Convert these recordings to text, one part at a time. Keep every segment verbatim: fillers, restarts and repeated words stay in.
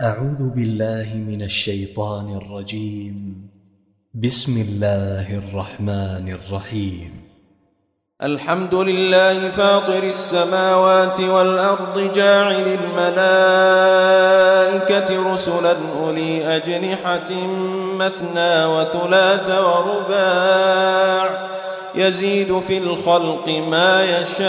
أعوذ بالله من الشيطان الرجيم. بسم الله الرحمن الرحيم. الحمد لله فاطر السماوات والأرض جاعل الملائكة رسلا أولي أجنحة مثنى وثلاث ورباع يزيد في الخلق ما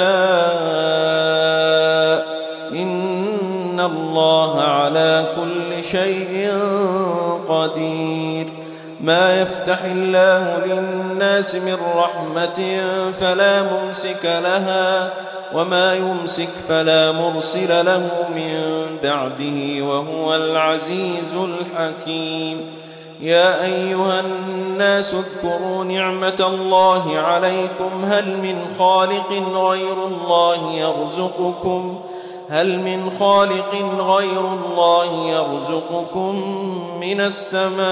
يشاء إن الله على كل شيء قدير. ما يفتح الله للناس من رحمة فلا ممسك لها وما يمسك فلا مرسل له من بعده وهو العزيز الحكيم. يا أيها الناس اذكروا نعمة الله عليكم هل من خالق غير الله يرزقكم هل من خالق غير الله يرزقكم من السماء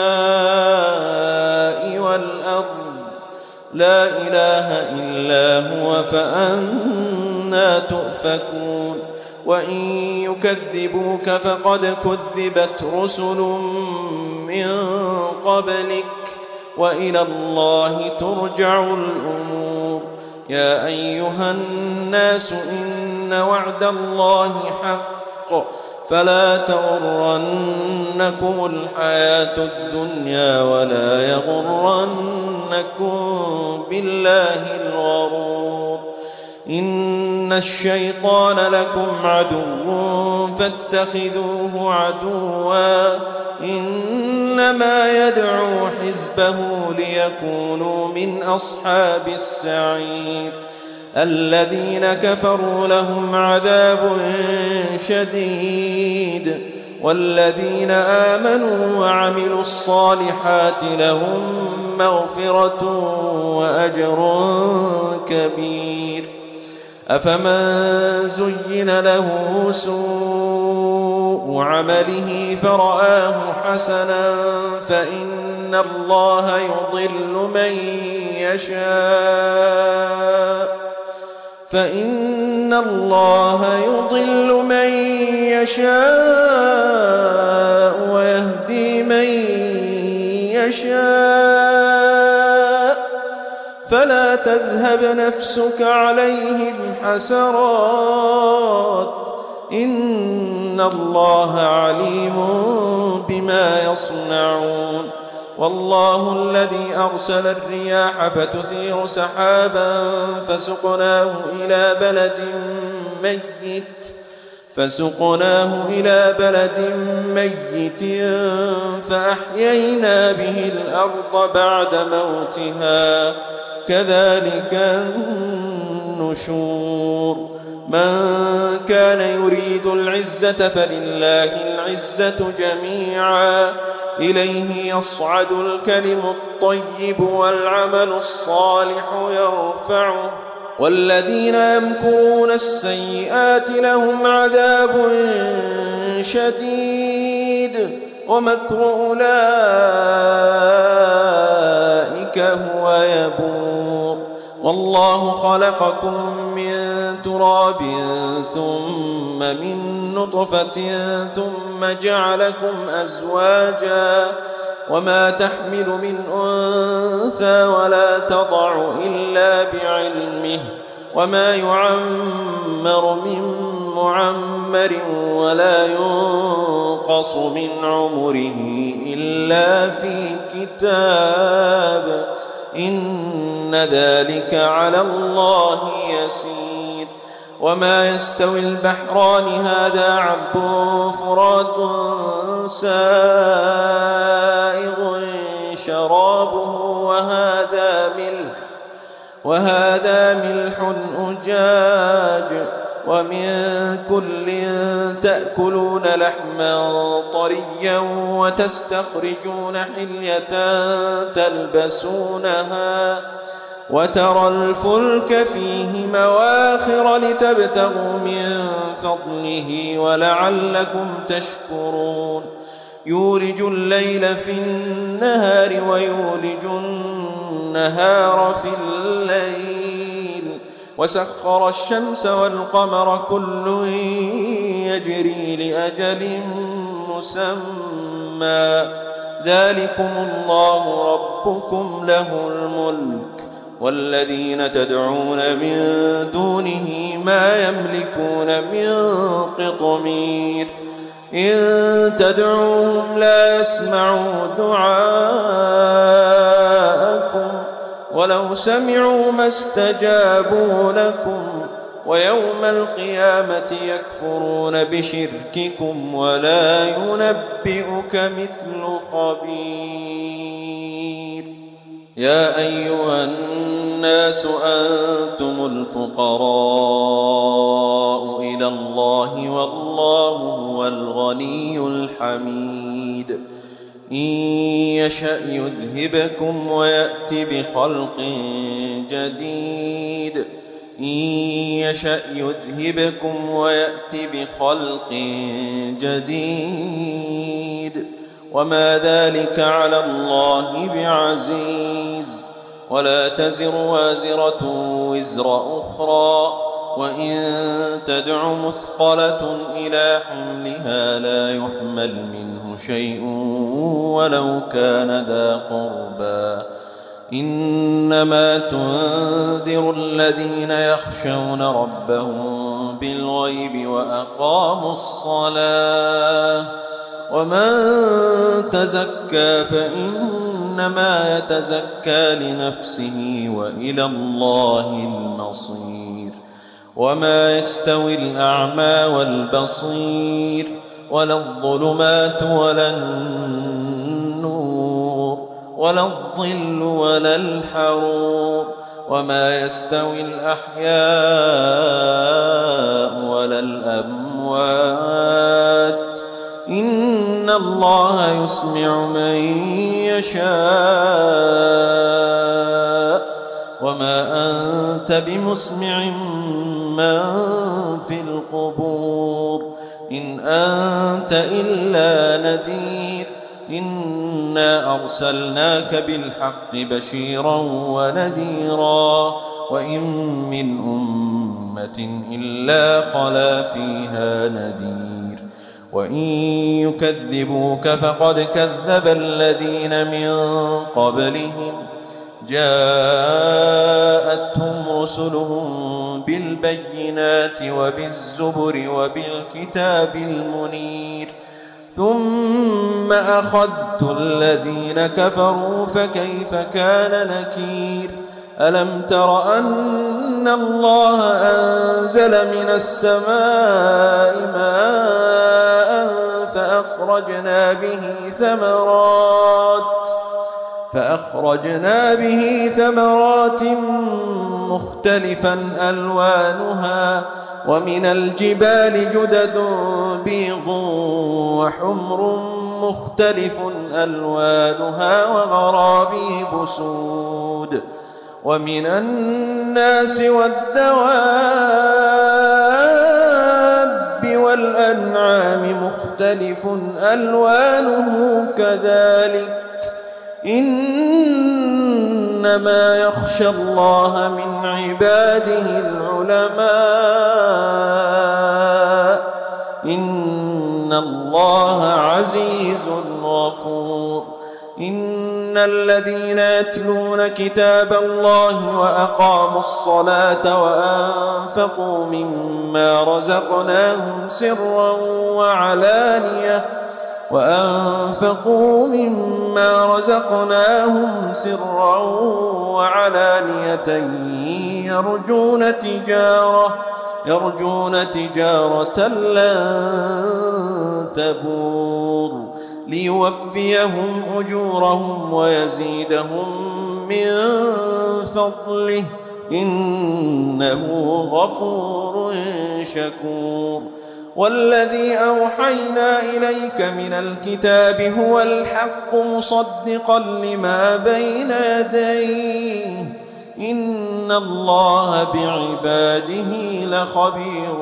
والأرض لا إله إلا هو فأنى تؤفكون. وإن يكذبوك فقد كذبت رسل من قبلك وإلى الله ترجع الأمور. يا أيها الناس إن وعد الله حق فلا تغرنكم الحياة الدنيا ولا يغرنكم بالله الغرور. إن الشيطان لكم عدو فاتخذوه عدوا إنما يدعو حزبه ليكونوا من أصحاب السعير. الذين كفروا لهم عذاب شديد والذين آمنوا وعملوا الصالحات لهم مغفرة وأجر كبير. أفمن زين له سوء عمله فرآه حسنا فإن الله يضل من يشاء فإن الله يضل من يشاء ويهدي من يشاء فلا تذهب نفسك عليهم حسرات إن الله عليم بما يصنعون. والله الذي أرسل الرياح فتثير سحابا فسقناه إلى بلد ميت فسقناه إلى بلد ميت فأحيينا به الأرض بعد موتها كذلك النشور. من كان يريد العزة فلله العزة جميعا إليه يصعد الكلم الطيب والعمل الصالح يرفعه والذين يمكرون السيئات لهم عذاب شديد ومكر أولئك هو يبور. والله خلقكم من تراب ثم من نطفة ثم جعلكم أزواجا وما تحمل من أنثى ولا تضع إلا بعلمه وما يعمر من معمر ولا ينقص من عمره إلا في كتاب إن ذلك على الله يسير. وما يستوي البحران هذا عذب فرات سائغ شرابه وهذا ملح وهذا ملح أجاج ومن كل تأكلون لحما طريا وتستخرجون حلية تلبسونها وترى الفلك فيه مواخر لتبتغوا من فضله ولعلكم تشكرون. يولج الليل في النهار ويولج النهار في الليل وسخر الشمس والقمر كل يجري لأجل مسمى ذلكم الله ربكم له الملك والذين تدعون من دونه ما يملكون من قطمير إن تدعوهم لا يسمعوا دعاءكم ولو سمعوا ما استجابوا لكم ويوم القيامة يكفرون بشرككم ولا ينبئك مثل خبير. يا أيها الناس أنتم الفقراء إلى الله والله هو الغني الحميد إن يشأ يذهبكم ويأت بخلق جديد إن يشأ يذهبكم ويأت بخلق جديد وما ذلك على الله بعزيز. ولا تزر وازرة وزر أخرى وإن تدع مثقلة إلى حملها لا يحمل منه شيء ولو كان ذا قربى إنما تنذر الذين يخشون ربهم بالغيب وأقاموا الصلاة ومن تزكى فإنما يتزكى لنفسه وإلى الله المصير. وما يستوي الأعمى والبصير ولا الظلمات ولا النور ولا الظل ولا الحرور وما يستوي الأحياء ولا الأموات إن الله يسمع من يشاء وما أنت بمسمع من في القبور إن أنت إلا نذير إنا أرسلناك بالحق بشيرا ونذيرا وإن من أمة إلا خلا فيها نذير وإن يكذبوك فقد كذب الذين من قبلهم جاءتهم رسلهم بالبينات وبالزبر وبالكتاب المنير ثم أخذت الذين كفروا فكيف كان نكير. ألم تر أن الله أنزل من السماء ماء فأخرجنا به ثمرات فأخرجنا به ثمرات مختلفا ألوانها ومن الجبال جدد بيض وحمر مختلف ألوانها وغرابيب سود ومن الناس والدواب والأنعام مختلف ألوانه كذلك إنما يخشى الله من عباده العلماء إن الله عزيز غفور. إن الذين يتلون كتاب الله وأقاموا الصلاة وأنفقوا مما رزقناهم سرا وعلانية وأنفقوا مما رزقناهم سرا وعلانية يرجون تجارة يرجون تجارة لن تبور ليوفيهم أجورهم ويزيدهم من فضله إنه غفور شكور. والذي أوحينا إليك من الكتاب هو الحق مصدقا لما بين يديه إن الله بعباده لخبير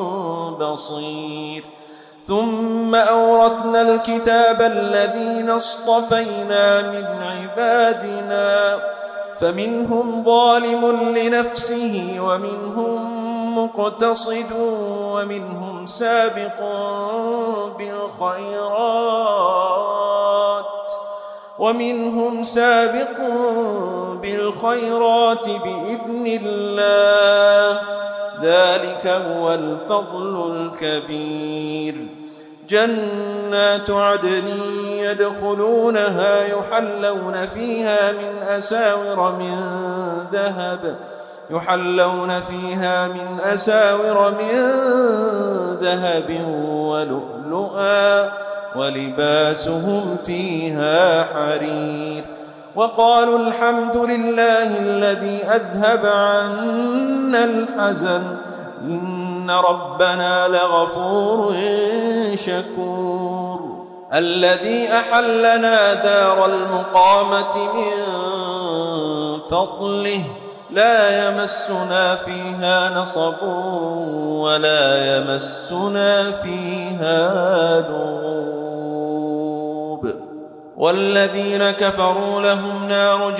بصير. ثم أورثنا الكتاب الذين اصطفينا من عبادنا فمنهم ظالم لنفسه ومنهم مقتصد ومنهم سابق بالخيرات ومنهم سابق بالخيرات بإذن الله، ذلك هو الفضل الكبير. جنات عدن يدخلونها يحلون فيها من أساور من ذهب يحلون فيها من أساور من ذهب ولؤلؤا ولباسهم فيها حرير. وقالوا الحمد لله الذي أذهب عنا الحزن إن ربنا لغفور شكور. الذي أحلنا دار المقامة من فضله لا يمسنا فيها نصب ولا يمسنا فيها لغوب. والذين كفروا لهم نار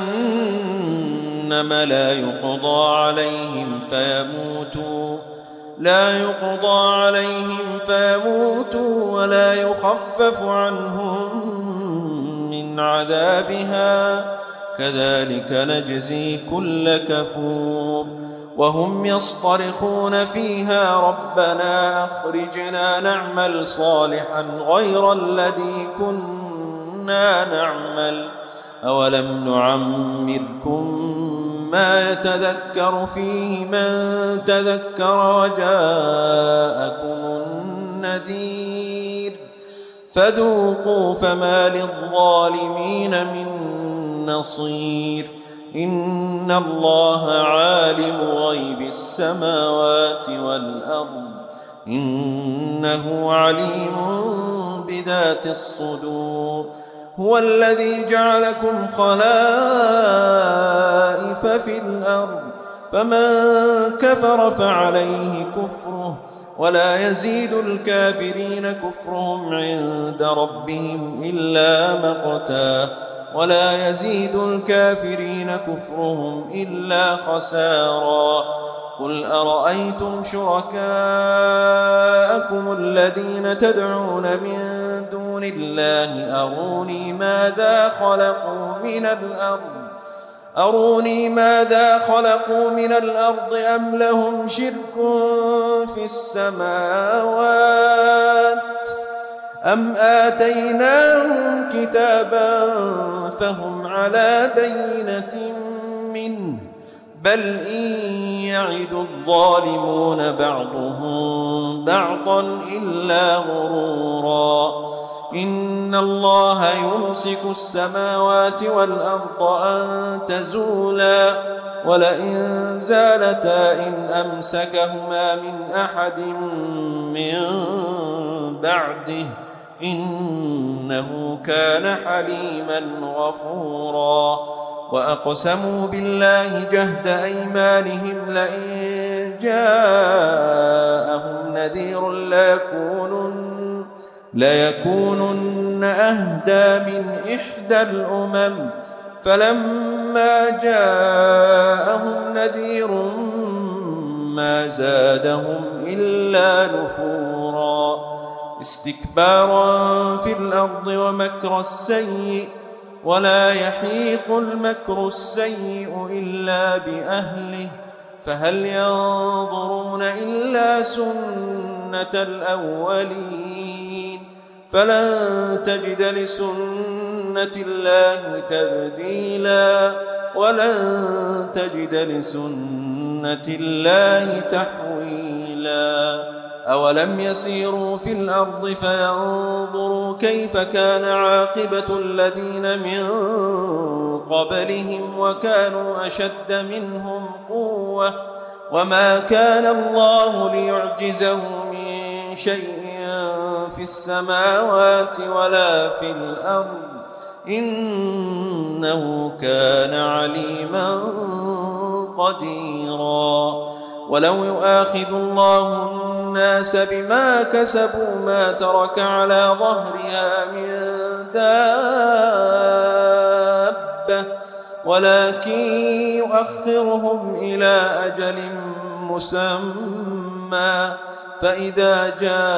جهنم لا يقضى عليهم فيموتوا لا يقضى عليهم فيموتوا ولا يخفف عنهم من عذابها كذلك نجزي كل كفور. وهم يصطرخون فيها ربنا أخرجنا نعمل صالحا غير الذي كنا نعمل أولم نعمركم ما يتذكر فيه من تذكر وجاءكم النذير فذوقوا فما للظالمين من نصير. إن الله عالم غيب السماوات والأرض إنه عليم بذات الصدور. هو الذي جعلكم خلائف في الأرض فمن كفر فعليه كفره ولا يزيد الكافرين كفرهم عند ربهم إلا مقتا ولا يزيد الكافرين كفرهم إلا خسارا. قل أرأيتم شركاءكم الذين تدعون من دون الله أروني ماذا خلقوا من الأرض أروني ماذا خلقوا من الأرض أم لهم شرك في السماوات أم آتيناهم كتابا فهم على بينة منه بل إن يعد الظالمون بعضهم بعضا إلا غرورا. إن الله يمسك السماوات والأرض أن تزولا ولئن زالتا إن أمسكهما من أحد من بعده إنه كان حليما غفورا. وأقسموا بالله جهد أيمانهم لئن جاءهم نذير ليكونن, ليكونن أهدى من إحدى الأمم فلما جاءهم نذير ما زادهم إلا نفورا. استكبارا في الأرض ومكر السيء ولا يحيق المكر السيء إلا بأهله فهل ينظرون إلا سنة الأولين فلن تجد لسنة الله تبديلا ولن تجد لسنة الله تحويلا. أولم يسيروا في الأرض فينظروا كيف كان عاقبة الذين من قبلهم وكانوا أشد منهم قوة وما كان الله ليعجزه من شيء في السماوات ولا في الأرض إنه كان عليما قديرا. ولو يؤاخذ الله الناس بما كسبوا ما ترك على ظهرها من دابة ولكن يؤخرهم إلى أجل مسمى فإذا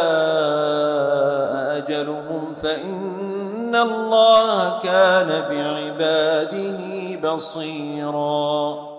جاء أجلهم فإن الله كان بعباده بصيراً.